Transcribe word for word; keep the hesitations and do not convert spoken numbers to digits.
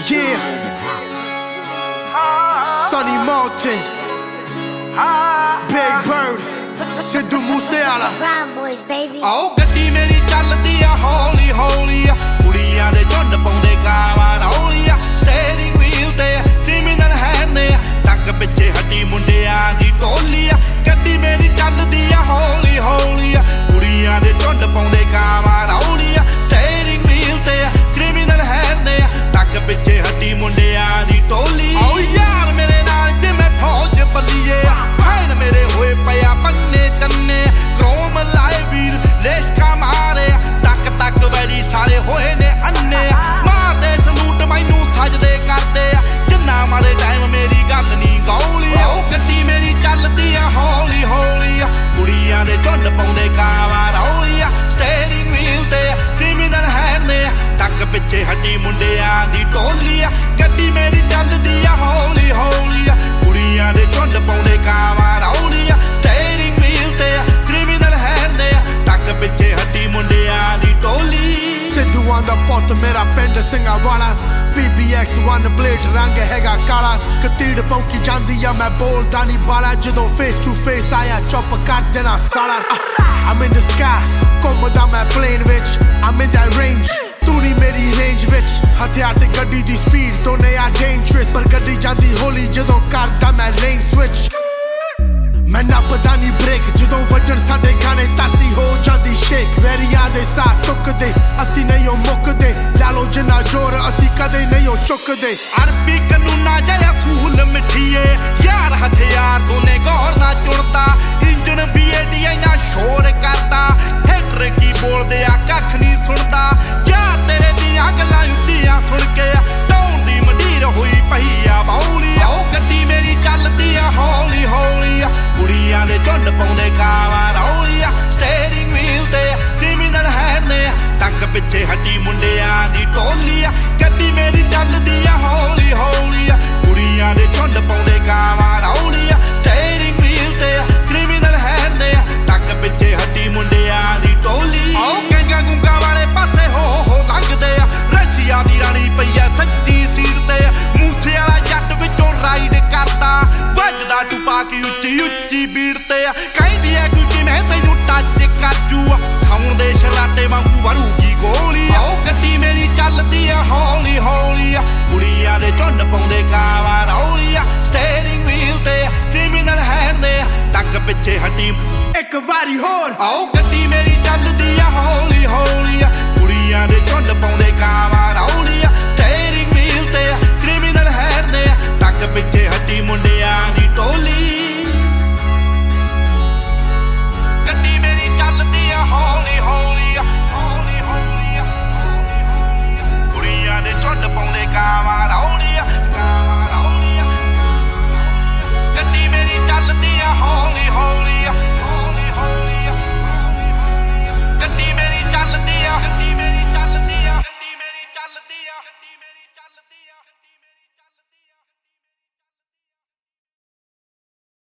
Yeah, Sonny Martin, Big Bird, Sidhu Moosewala. Brown boys, baby. ਆਓ ਗੱਡੀ ਮੇਰੀ ਚੱਲਦੀ ਆ ਹੌਲੀ ਹੌਲੀ ਆ ਕੁੜੀਆਂ ਦੇ ਝੁੰਡ ਪਾਉਂਦੇ ਕਾਵਾਂ ਰੌਲੀ ਆ ਸਟੀਅਰਿੰਗ ਵੀਲ ਤੇ ਕ੍ਰਿਮੀਨਲ ਹੈਂਡ ਨੇ ਟੱਕ ਪਿੱਛੇ ਹੱਡੀ ਮੁੰਡਿਆਂ ਦੀ ਟੋਲੀ ਆ ਗੱਡੀ ਮੇਰੀ ਚੱਲਦੀ ਆ ਹੌਲੀ ਹੌਲੀ ਆ ਕੁੜੀਆਂ ਦੇ ਝੁੰਡ ਪਾਉਂਦੇ ਕਾਵਾਂ ਰੌਲੀ ਆ ਸਟੀਅਰਿੰਗ ਵੀਲ ਤੇ ਕ੍ਰਿਮੀਨਲ ਹੈਂਡ ਨੇ ਟੱਕ ਪਿੱਛੇ ਹੱਡੀ ਮੁੰਡਿਆਂ ਦੀ ਟੋਲੀ ਆਓ ਯਾਰ ਮੇਰੇ ਨਾਲ ਜਿਵੇਂ ਫੌਜ ਬੱਲੀਏ ਫੈਨ ਮੇਰੇ ਹੋਏ ਪਿਆ ਬੰਨੇ ਤੰਨੇ ਕ੍ਰੋਮ ਲਾਏ ਵੀਰ ਲੇਸ਼ਕਾ ਮਾਰੇ ਟੱਕ ਟੱਕ ਵੈਰੀ ਸਾਰੇ ਹੋਏ ਨੇ ਅੰਨੇ ਮਾਰਦੇ ਸਲੂਟ ਮੈਨੂੰ ਸਜਦੇ ਕਰਦੇ ਆ ਜਿੰਨਾ ਮਾਰੇ ਟਾਈਮ ਮੇਰੀ ਗੱਲ ਨਹੀਂ ਗੌਲੀ ਉਹ ਗੱਡੀ ਮੇਰੀ ਚੱਲਦੀ ਆ ਹੌਲੀ ਹੌਲੀ ਆ ਕੁੜੀਆਂ ਦੇ ਝੁੰਡ ਪਾਉਂਦੇ ਕਾਵਾਂ ਰੌਲੀ ਆ ਸਟੀਅਰਿੰਗ ਵੀਲ ਤੇ ਕ੍ਰਿਮੀਨਲ ਹੈਂਡ ਨੇ ਟੱਕ ਪਿੱਛੇ ਹੱਡੀ ਮੁੰਡਿਆਂ ਦੀ ਟੋਲੀ ਆ ਗੱਡੀ ਮੇਰੀ ਚੱਲਦੀ ਆ ਹੌਲੀ ਹੌਲੀ ਆ ਕੁੜੀਆਂ ਦੇ ਝੁੰਡ ਪਾਉਂਦੇ ਕਾਵਾਂ ਰੌਲੀ ਆ ਸਟੀਅਰਿੰਗ ਵੀਲ ਤੇ ਕ੍ਰਿਮੀਨਲ ਹੈਂਡ ਨੇ ਟੱਕ ਪਿੱਛੇ ਹੱਡੀ ਮੁੰਡਿਆਂ ਦੀ ਟੋਲੀ ਸਿੱਧੂ ਆਂਦਾ ਪੁੱਤ ਮੇਰਾ ਪਿੰਡ ਸਿੰਘਾਂ ਵਾਲਾ P B X one blade ਰੰਗ ਹੈਗਾ ਕਾਲਾ ਕਤੀੜ ਪੌਂਕੀ ਜਾਂਦੀ ਆ ਮੈਂ ਬੋਲਦਾ ਨਹੀਂ ਬਾਲਾ ਜਦੋਂ ਫੇਸ ਟੂ ਫੇਸ ਆਇਆ ਚੁੱਪ ਕਰ ਦੇਣਾ ਸਾਲਾ I'm in the sky ਘੁੰਮਦਾ ਮੈਂ ਪਲੇਨ ਵਿੱਚ I'm in that range ਤੂੰ ਨਹੀਂ ਮੇਰੀ ਰੇਂਜ ਵਿੱਚ ਹਥਿਆਰ ਤੇ ਗੱਡੀ ਦੀ ਸਪੀਡ ਤੋਂ ਨੇ ਆ ਡੇਂਜਰਸ ਪਰ ਗੱਡੀ ਜਾਂਦੀ ਹੌਲੀ ਜਦੋਂ ਕਰਦਾ ਮੈਂ ਲੇਨ ਸਵਿਚ ਮੈਂ ਨੱਪਦਾ ਨਹੀਂ ਬ੍ਰੇਕ ਜਦੋਂ ਵੱਜਣ ਸਾਡੇ ਗਾਣੇ ਧਰਤੀ ਹੋ ਜਾਂਦੀ ਸ਼ੇਕ ਵੈਰੀਆਂ ਦੇ ਸਾਹ ਸੁੱਕਦੇ ਅਸੀਂ ਨਹੀਂ ਉਹ ਮੁੱਕਦੇ ਲਾ ਲੋ ਜਿੰਨਾ ਜ਼ੋਰ ਅਸੀਂ ਕਦੇ ਨਹੀਂ ਉਹ ਚੁੱਕਦੇ ਅਰਬੀ ਕਾਨੂੰਨਾਂ ਜਿਹਾ ਫੂਲ ਮਿੱਠੀਏ ਯਾਰ ਹਥਿਆਰ ਤੋਂ ਨੇ ਗੌਰ ਨਾ ਚੁਣਦਾ ਇੰਜਣ ਵੀ ਏਡੀ ਇੰਨਾ ਸ਼ੋਰ ਕਰਦਾ ਹੈਟਰ ਕੀ ਬੋਲਦੇ ਆ ਕੱਖ ਨਹੀਂ ਸੁਣਦਾ ਯਾਰ ਤੇਰੇ ਦੀਆਂ ਗੱਲਾਂ ਉੱਚੀਆਂ ਸੁਣ ਕੇ ਟਾਉਣ ਦੀ ਮੰਡੀਰ ਹੋਈ ਪਈ ਆ ਬੌਲੀ ਉਹ ਗੱਡੀ ਮੇਰੀ ਚੱਲਦੀ ਆ ਹੌਲੀ ਹੌਲੀ ਆ ਕੁੜੀਆਂ ਦੇ ਝੁੰਡ ਪਾਉਂਦੇ ਕਾਵਾਂ ਰੌਲੀ ਆ ਸਟੀਅਰਿੰਗ ਵੀਲ ਤੇ ਕ੍ਰਿਮੀਨਲ ਹੈਂਡ ਨੇ ਟੱਕ ਪਿੱਛੇ ਹੱਡੀ ਮੁੰਡਿਆਂ ਦੀ ਟੋਲੀ ਆ ਗੱਡੀ ਮੇਰੀ ਚੱਲਦੀ ਆ ਹੌਲੀ ਹੌਲੀ ਆ ਕੁੜੀਆਂ ਦੇ ਝੁੰਡ ਪਾਉਂਦੇ ਕਾਵਾਂ ਰੌਲੀ ਆ ਸਟੀਅਰਿੰਗ ਵੀਲ ਤੇ ਕ੍ਰਿਮੀਨਲ ਹੈਂਡ ਨੇ ਟੱਕ ਪਿੱਛੇ ਹੱਡੀ ਮੁੰਡਿਆਂ ਦੀ ਟੋਲੀ ਆਓ ਗੰਗਾ ਗੁੰਗਾ ਵਾਲੇ ਪਾਸੇ ਹੋ ਹੋ ਲੰਘਦੇ ਆ ਰਸ਼ੀਆ ਦੀ ਰਾਣੀ ਪਈ ਆ ਸੱਚੀ ਸੀਟ ਤੇ ਮੂਸੇ ਵਾਲਾ ਜੱਟ ਵਿੱਚੋਂ ਰਾਈਡ ਕਰਦਾ ਵੱਜਦਾ ਟੁਪਾ ਕੇ ਉੱਚੀ ਉੱਚੀ ਬੀੜ ਤੇ ਕਹਿੰਦੀ ਐ ਕੋਈ ਕਿਵੇਂ ਤੈਨੂੰ ਟੱਚ ਕਾਜੂ ਸਾਉਣ ਦੇ ਸ਼ਰਾਟੇ ਵਾਂਗੂ ਵਰੂਗੀ ਗੋਲੀ ਆਓ ਗੱਡੀ ਮੇਰੀ ਚੱਲਦੀ ਆ ਹੌਲੀ ਹੌਲੀ ਆ ਕੁੜੀਆਂ ਦੇ ਝੁੰਡ ਪਾਉਂਦੇ ਕਾਵਾਂ ਰੌਲੀ ਆ ਸਟੀਅਰਿੰਗ ਵੀਲ ਤੇ ਕ੍ਰਿਮੀਨਲ ਹੈਂਡ ਨੇ ਟੱਕ ਪਿੱਛੇ ਹੱਡੀ ਇੱਕ ਵਾਰੀ ਹੋਰ ਆਓ ਗੱਡੀ ਮੇਰੀ ਚੱਲਦੀ ਆ ਹੌਲੀ ਹੌਲੀ ਆ ਕੁੜੀਆਂ ਦੇ ਝੁੰਡ ਪਾਉਂਦੇ ਕਾਵਾਂ